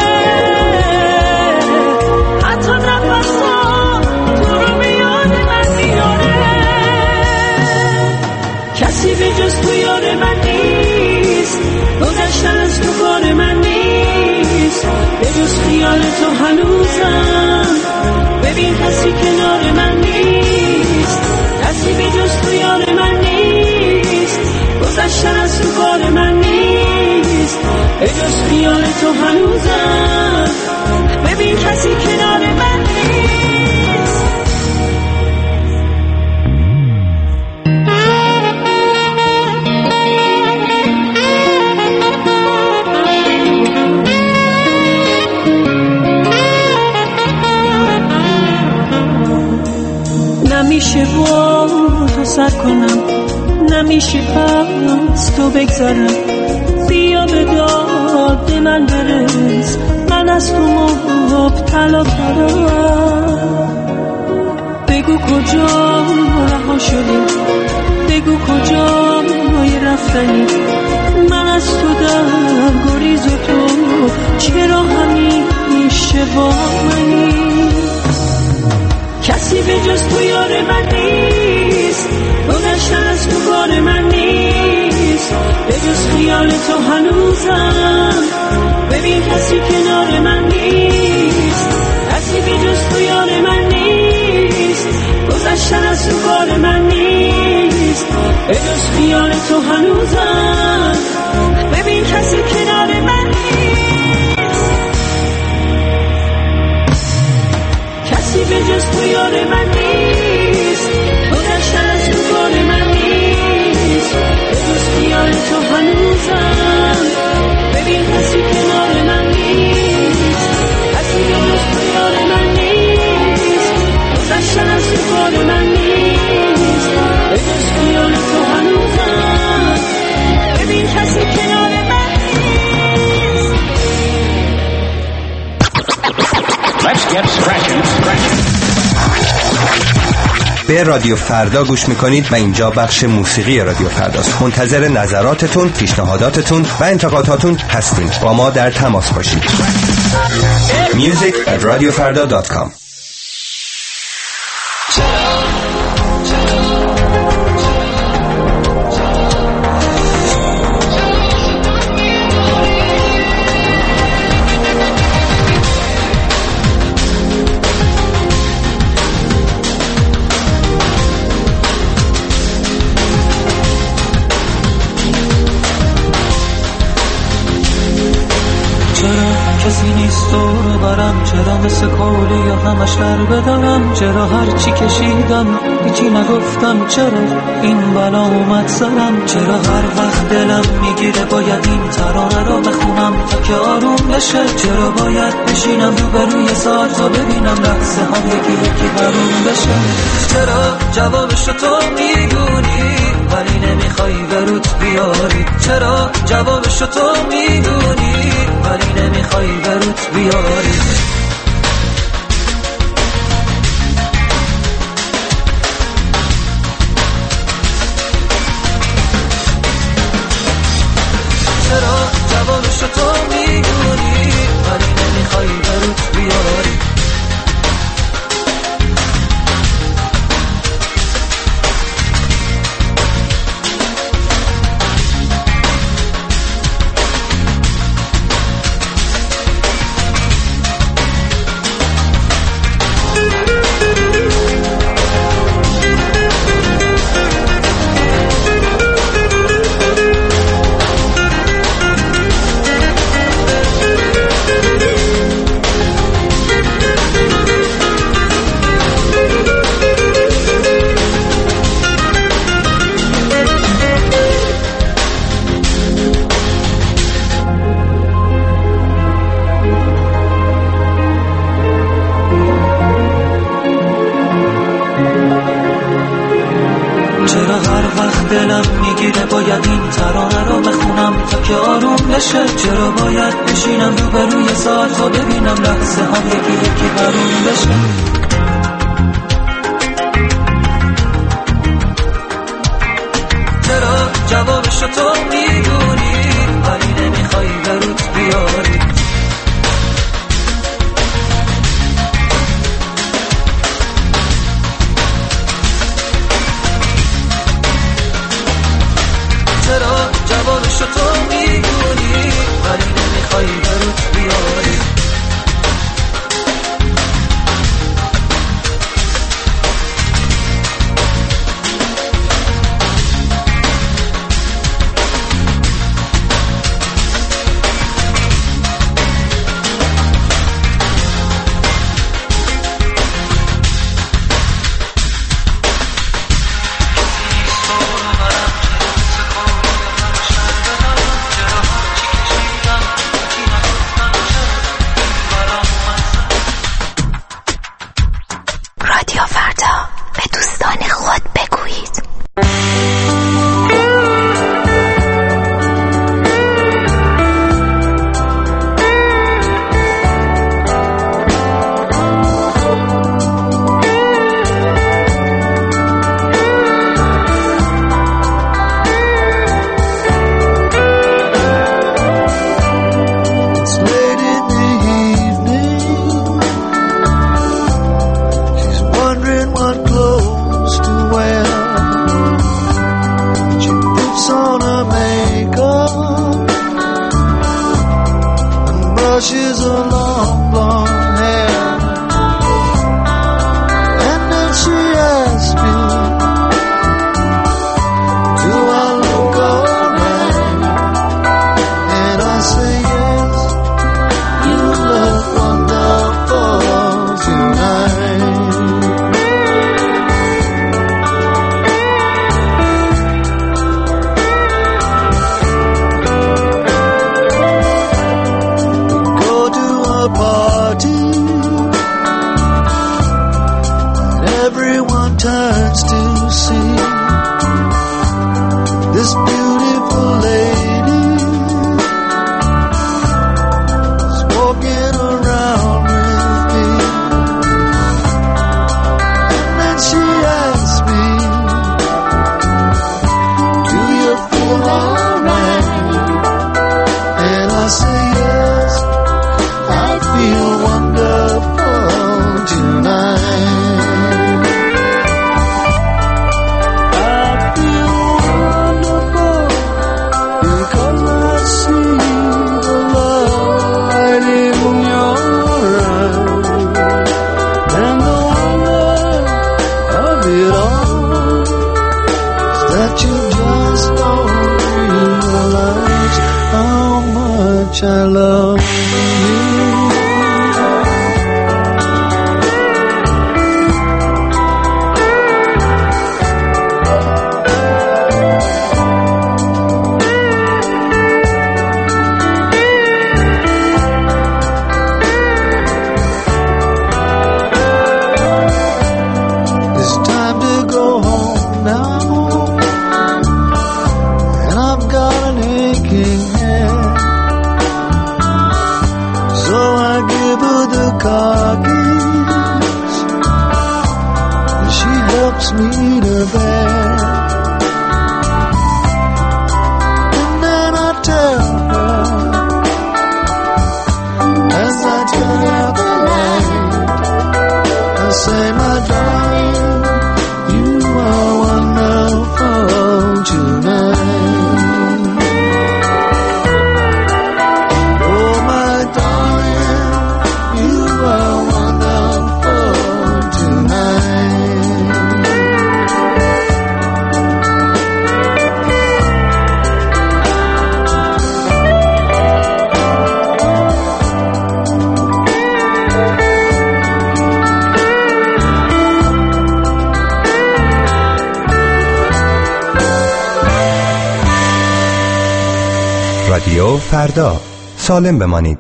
حتی نفسا تو رو به یاد من میاره. کسی به جز تو یار من نیست، گذشتن از تو کار من نیست، به جز خیال تو هنوزم، ببین کسی کنار من نیست. کسی به جز تو یار من نیست، گذشتن از تو کار من نیست، به جز خیال تو هنوزم، ببین کسی کنار من نیست. نمیشه با تو سر کنم، نمیشه از تو بگذارم، بیا به داد من برس، من از تو مبتلا ترم. بگو کجا رها شدی، بگو کجا رفتنی، من از تو در گریز و تو چرا همیشه با منی. کسی به جز تو یار من نیست، گذشتن از تو کار من نیست، به جز خیال تو هنوزم، ببین کسی کنار من نیست. کسی به جز تو یار من نیست، گذشتن از تو کار من نیست، به جز خیال تو هنوزم، ببین کسی کنار من نیست. کسی به جز تو یار من نیست، گذشتن از تو کار من نیست، به جز خیال تو هنوزم، ببین کسی کنار من نیست. کسی به جز تو یار من نیست، گذشتن از تو کار من نیست، به جز خیال تو هنوزم، ببین کسی کنار من نیست. Let's get scratching, scratching. به رادیو فردا گوش میکنید و اینجا بخش موسیقی رادیو فرداست. منتظر نظراتتون، پیشنهاداتتون و انتقاداتون هستیم. با ما در تماس باشید. music at radio farda dot com. کسی نیست تو رو برم، چرا مثل کولی یا همش در بدارم، چرا هرچی کشیدم هیچی نگفتم، چرا این بلا اومد سرم، چرا هر وقت دلم میگیره باید این ترانه رو بخونم تا که آروم بشه، چرا باید بشینم روبروی ساعت تا ببینم لحظه هم یکی یکی حروم بشه، چرا جوابشو تو میدونی ولی نمیخوای بروت بیاری، چرا جوابشو تو میدونی ولی نمیخوای بروت بیاری. چرا جوابشو تو میدونی ولی نمیخوای بروت بیاری. چرا باید بشینم روبروی ساعت تا ببینم لحظه هم یکی یکی حروم بشه. چرا جوابشو تو میدونی ولی نمیخوای بروت بیاری. چرا جوابشو تو میدونی ولی نمیخوای بروت بیاری. I love you. budu khakis, and she helps me to bed. And then I tell her, as I turn out the light, I say, my darling, you are wonderful tonight. Oh, my darling, you are wonderful tonight. رادیو فردا، سالم بمانید.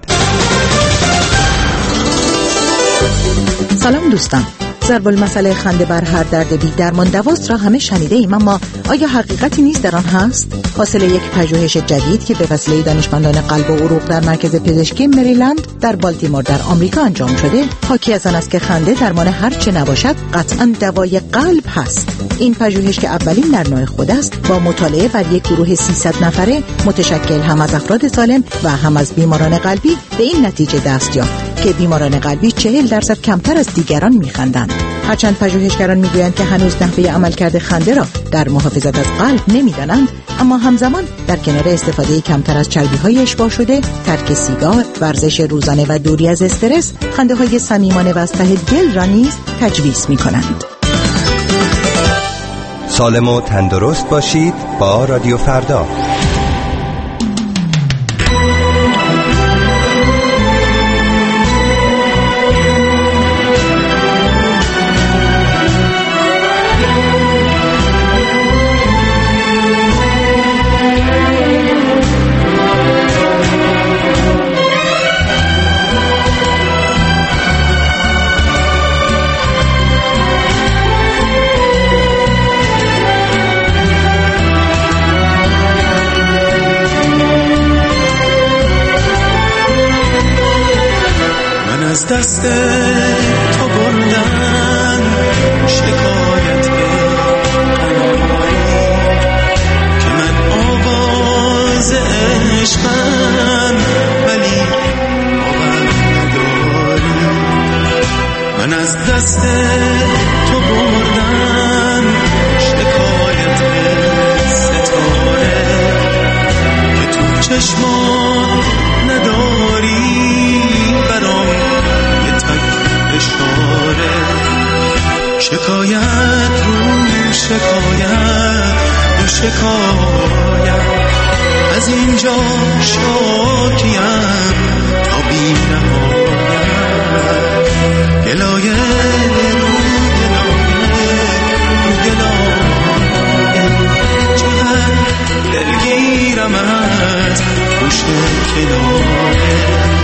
سلام دوستان، ضرب المثل خنده بر هر درد بی درمان دواست را همه شنیده ایم، اما آیا حقیقتی نیز در آن هست؟ حاصل یک پژوهش جدید که به وسیله دانشمندان قلب و عروق در مرکز پزشکی مریلند در بالتیمور در آمریکا انجام شده، حاکی از آن است که خنده درمان هر چه نباشد قطعاً دوای قلب هست. این پژوهش که اولین در نوع خود است، با مطالعه بر یک گروه سیصد نفره متشکل هم از افراد سالم و هم از بیماران قلبی به این نتیجه دست یافت که بیماران قلبی چهل درصد کمتر از دیگران می‌خندند. هرچند پژوهشگران میگویند که هنوز نحوه عملکرد خنده را در محافظت از قلب نمیدانند، اما همزمان در کنار استفاده کمتر از چربی‌های اشباع شده، ترک سیگار، ورزش روزانه و دوری از استرس، خنده‌های صمیمانه و از ته دل را نیز تجویز می‌کنند. سالم و تندرست باشید با رادیو فردا. از دست تو بردن شکایت قناری که من آواز عشقم ولی باور نداری. من از دست تو بردن شکایت ستاره که تو چشمان نداری برام اشاره. شکایت رو شکایت رو شکایت از اینجا شاکیم تا بی نهایت. گلایه رو گلایه رو گلایه چقدر دلگیرم از پشت کناره.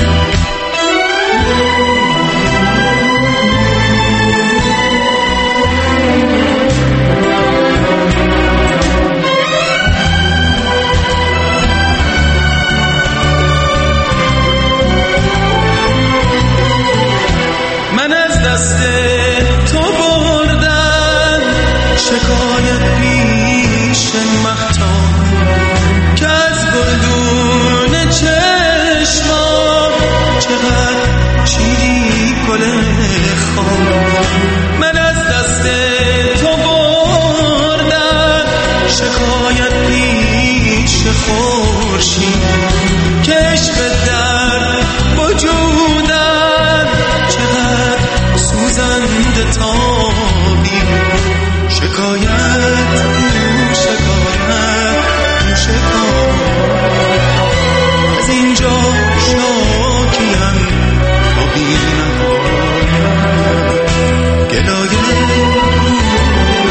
شکایت پیش مختار که از گلدون چشمام چقدر چیدی گل خام. من از دست تو بردم شکایت پیش خورشید که عشق در وجودم چقدر سوزنده تابی. شکایت شکایت شکایت از اینجا شاکیم تا بی نهایت. گلایه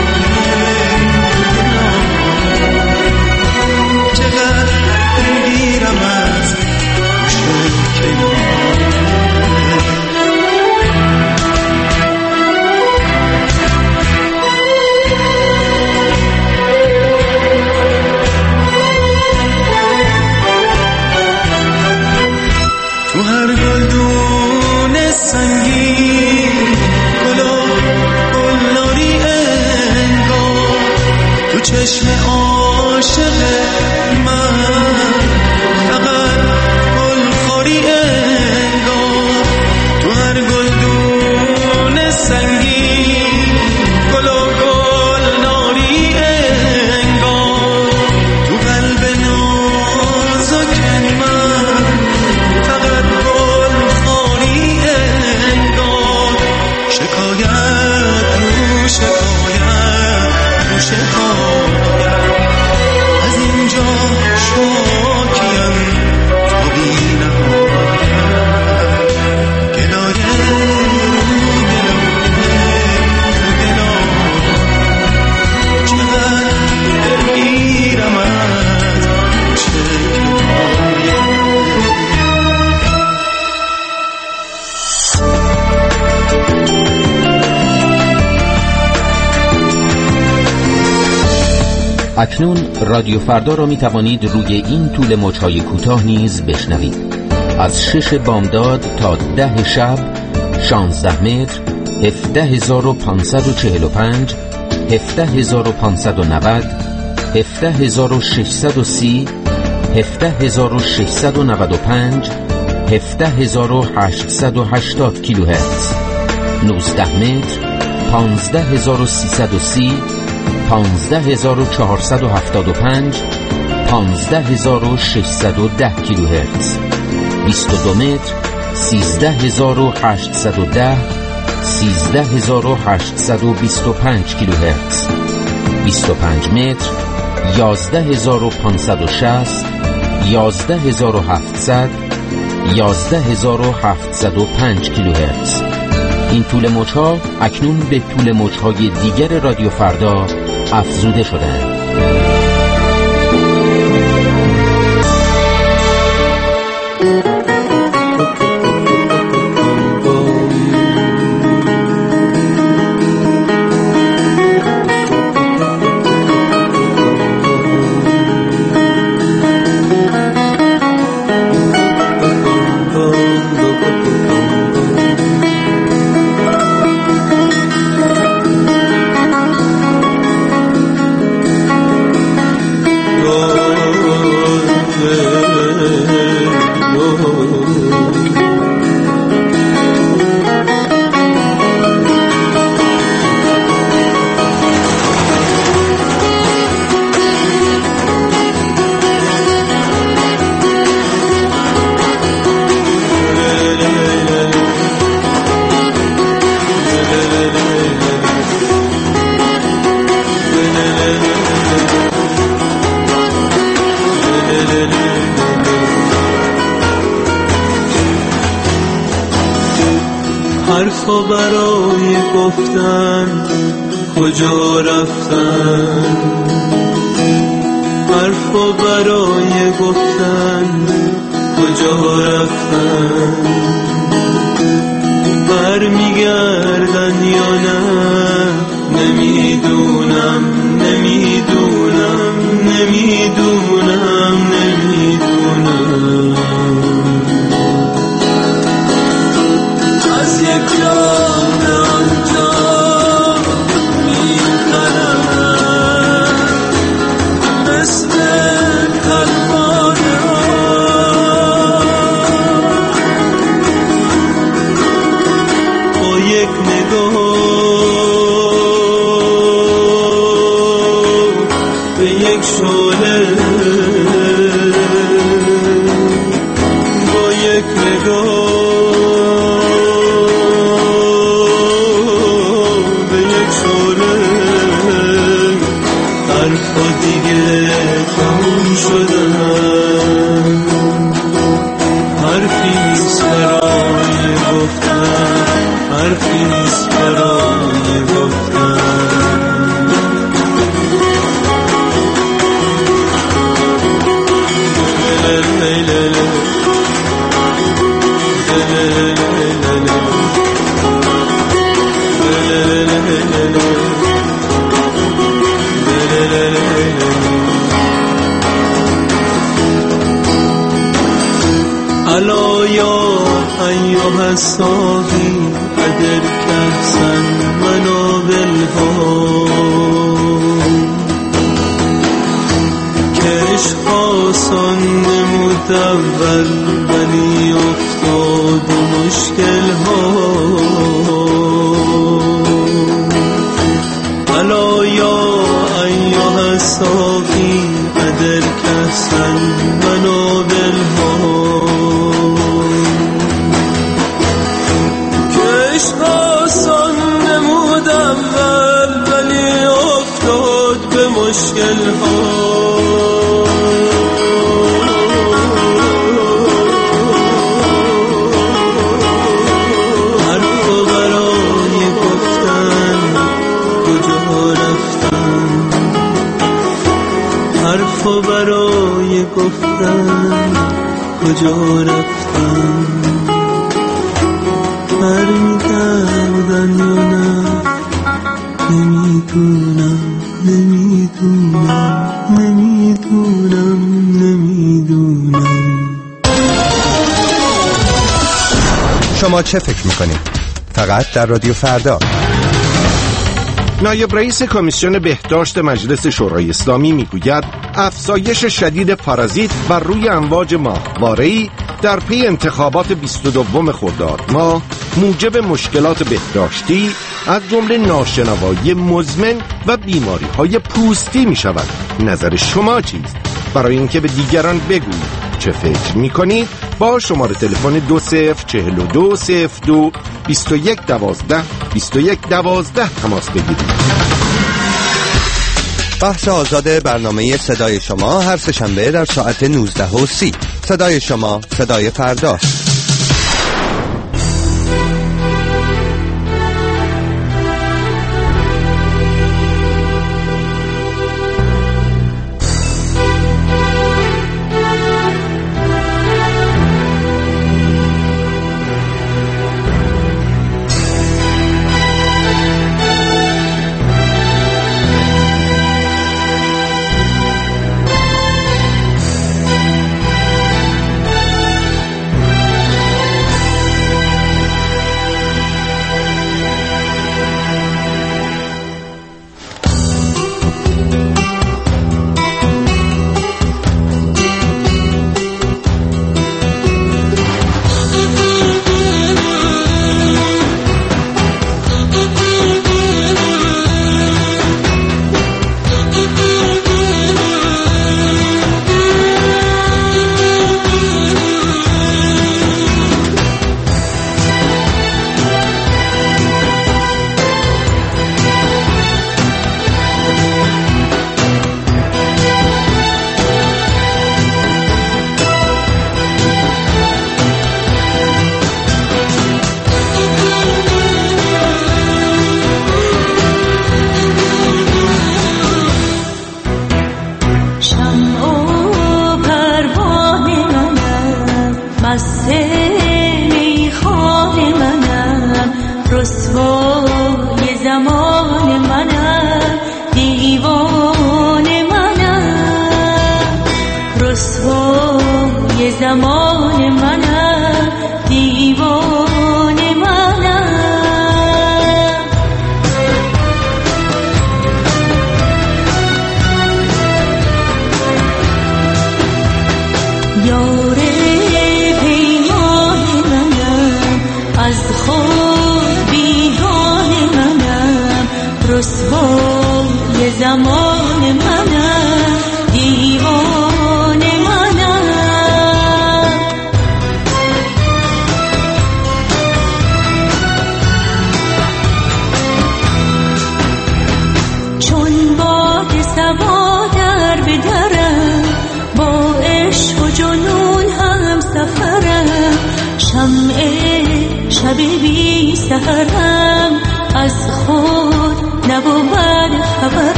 چقدر سنگین گلو گلناری انگار تو چشم عاشق من فقط گلخوری انگار تو هر گلدون سنگین گلو گلناری انگار تو قلب نازک من فقط گلخوری انگار شکایت رو شکایت رو شکایت از اینجا شاکیم تا بی نهایت گلایه رو گلایه رو گلایه چقدر دلگیرم از شکایت. اکنون رادیو فردا را می توانید روی این طول موج‌های کوتاه نیز بشنوید. از شش بامداد تا ده شب شانزده متر، هفده هزار و پانصد و چهل و پنج، هفده هزار و پانصد و نود، هفده هزار و ششصد و سی، هفده هزار و ششصد و نود و پنج، هفده هزار و هشتصد و هشتاد کیلوهرتز، نوزده متر، پانزده هزار و سیصد و سی، پانزده هزار و چهارصد و هفتاد و پنج، پانزده هزار و ششصد و ده کیلوهرتز، بیست و دو متر، سیزده هزار و هشتصد و ده، سیزده هزار و هشتصد و بیست و پنج کیلوهرتز، بیست و پنج متر، یازده هزار و پانصد و شصت، یازده هزار و هفتصد، یازده هزار و هفتصد و پنج کیلوهرتز. این طول موج‌ها اکنون به طول موج‌های دیگر رادیو فردا افزوده شدند. حرفا برای گفتن کجا رفتن، حرفا برای گفتن کجا رفتن، برمیگردن یا نه نمیدونم نمیدونم نمیدونم نمیدونم از یک جان آنجا میخرم مثل پروانه ها با یک نگاه به یک شعله با یک نگاه أيها الصافي أدرك أحسن منابلها کش آسان نمود اول ولی افتاد مشکل ها الا یا ایها الصافی ادرک احسن منابل ها کش آسان نمود اول ولی افتاد به مشکل ها حرف برای گفتن کجا رفتن برمیگردن یا نه نمیدونم نمیدونم نمیدونم نمیدونم شما چه فکر میکنید؟ فقط در رادیو فردا. نایب رئیس کمیسیون بهداشت مجلس شورای اسلامی میگوید افزایش شدید پارازیت بر روی امواج ماهواره‌ای در پی انتخابات بیست و دو خرداد ماه موجب مشکلات بهداشتی از جمله ناشنوایی مزمن و بیماری‌های پوستی می‌شود. نظر شما چیست؟ برای اینکه به دیگران بگویید چه فکر می‌کنید با شماره تلفن دو صفر چهل و دو صفر دو بیست و یک دوازده بیست و یک دوازده تماس بگیرید. بحث آزاد برنامه صدای شما هر سه‌شنبه در ساعت نوزده و سی. صدای شما، صدای فردا.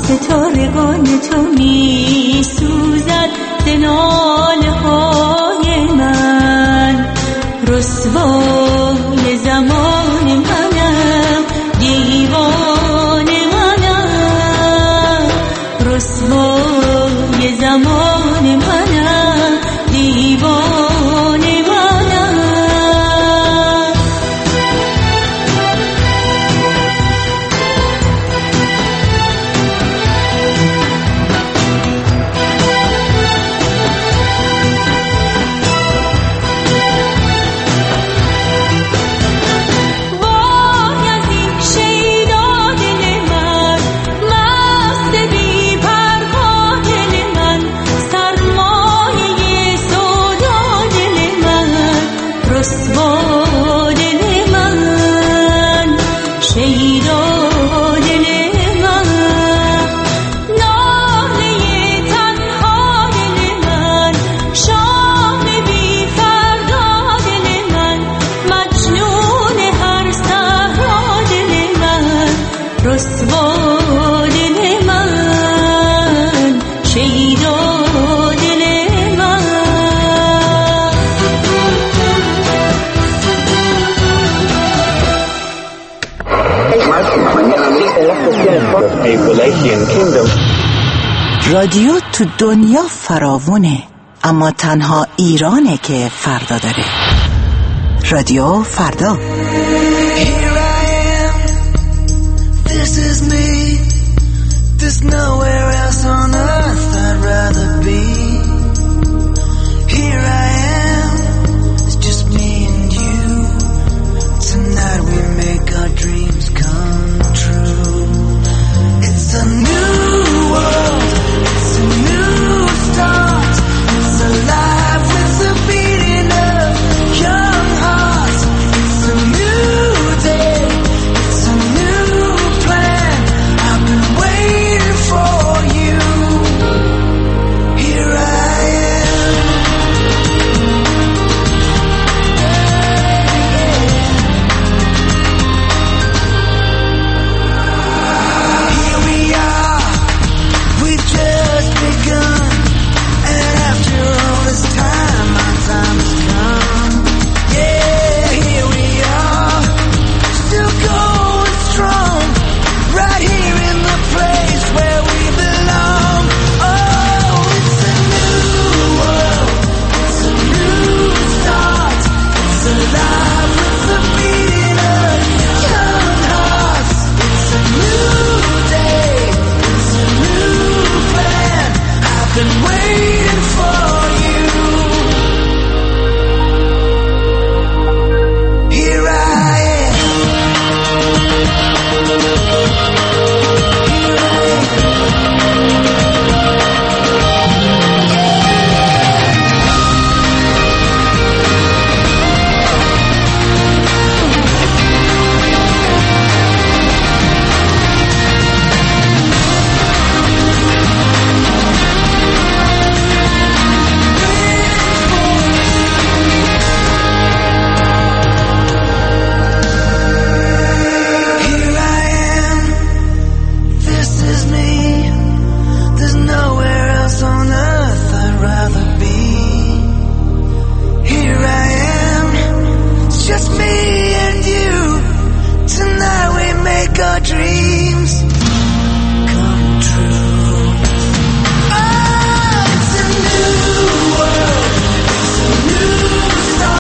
ستارگان تو می سوزد ز ناله های من، رسوای زمان منم، دیوان منم، رسوای زمان منم، دیوان منم. رادیو تو دنیا فراوونه، اما تنها ایرانه که فردا داره. رادیو فردا.